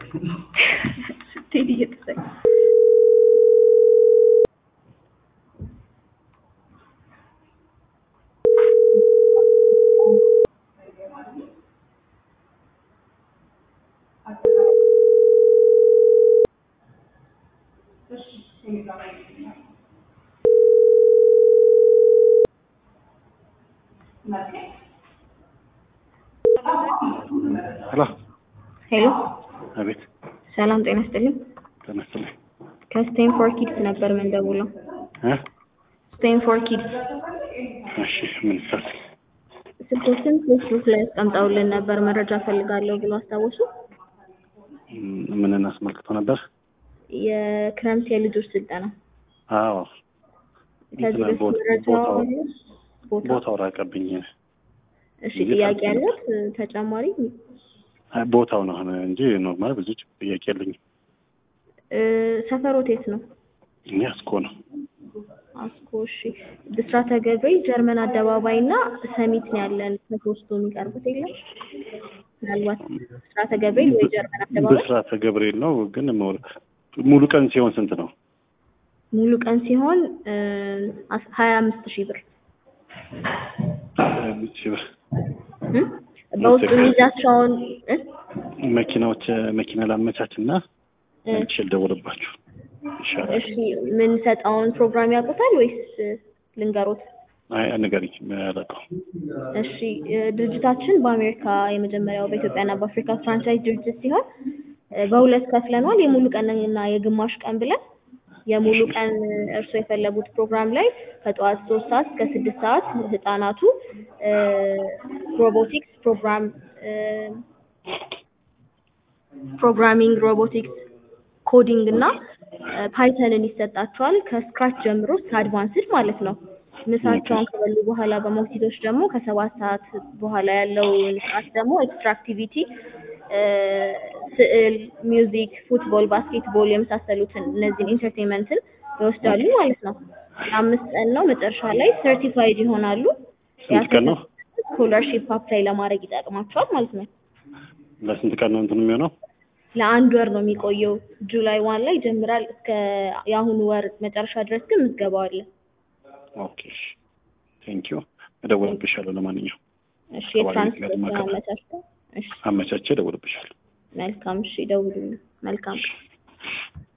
ስትሄድ እየተሰቀ ሄሎ አቤት ሰላም ጤና ይስጥልኝ። ተመስለኝ ከስቴንፎርድ ኪድስ ነበር የምንደውለው። ስቴንፎርድ ኪድስ እሺ ምን ሰዓት ስልኮችን ፌስቡክ ላይ አስቀምጠውልን ነበር መረጃ ፈልጋለሁ ብሎ አስታወሱ። ምንን አስመልክቶ ነበር? የክረምት የልጆች ስልጠና። አዎ ከዚህ በፊት መረጃው ቦታው ራቀብኝ። እሺ ጥያቄ አለት ተጨማሪ? ቦታው ነው እንጂ ኖርማል ብዙ ጥያቄ የለኝም። ሰፈሮት የት ነው? እኔ አስኮ ነው። አስኮ እሺ። ብስራተ ገብርኤል ጀርመን አደባባይ እና ሰሚት ነው ያለን። ከሶስቱ የሚቀርቡት የለም? ምናልባት ብስራተ ገብርኤል ወይ ጀርመን አደባባይ? ብስራተ ገብርኤል ነው ግን ሙሉ ቀን ሲሆን ስንት ነው? ሙሉ ቀን ሲሆን 25000 ብር። 25000 ብር። በውስጡ የሚይዛቸውን መኪና ላመቻችና እንችል ደውልባችሁ ይሻላል። እሺ ምን ሰጣውን ፕሮግራም ያውቁታል ወይስ ልንገሮት? አይ ንገሪኝ አላውቀው። እሺ ድርጅታችን በአሜሪካ የመጀመሪያው በኢትዮጵያና በአፍሪካ ፍራንቻይዝ ድርጅት ሲሆን በሁለት ከፍለናል። የሙሉ ቀንና የግማሽ ቀን ብለን የሙሉ ቀን እርሶ የፈለጉት ፕሮግራም ላይ ከጠዋት 3 ሰዓት እስከ 6 ሰዓት ህፃናቱ ሮቦቲክስ ፕሮግራሚንግ፣ ሮቦቲክስ፣ ኮዲንግ እና ፓይተንን ይሰጣቸዋል ከስክራች ጀምሮ እስከ አድቫንስድ ማለት ነው። ምሳቸውን ከበሉ በኋላ በሞክቲቶች ደግሞ ከ7 ሰዓት በኋላ ያለው ሰዓት ደግሞ ኤክስትራ አክቲቪቲ ስዕል፣ ሚውዚክ፣ ፉትቦል፣ ባስኬትቦል የመሳሰሉትን እነዚህን ኢንተርቴይንመንትን ይወስዳሉ ማለት ነው። 5 ቀን ነው። መጨረሻ ላይ ሰርቲፋይድ ይሆናሉ። ስንት ቀን ነው? ስኮላርሺፕ አፕላይ ለማድረግ ይጠቅማቸዋል ማለት ነው። ለስንት ቀን ነው እንትን የሚሆነው? ለአንድ ወር ነው የሚቆየው። ጁላይ 1 ላይ ይጀምራል እስከ የአሁኑ ወር መጨረሻ ድረስ ግን ምዝገባው አለ። ኦኬ ቴንክ ዩ። እደውልብሻለሁ። ለማንኛውም እሺ የትራንስፖርት አመቻችቼ እደውልብሻለሁ። መልካም እሺ ደውሉልኝ። መልካም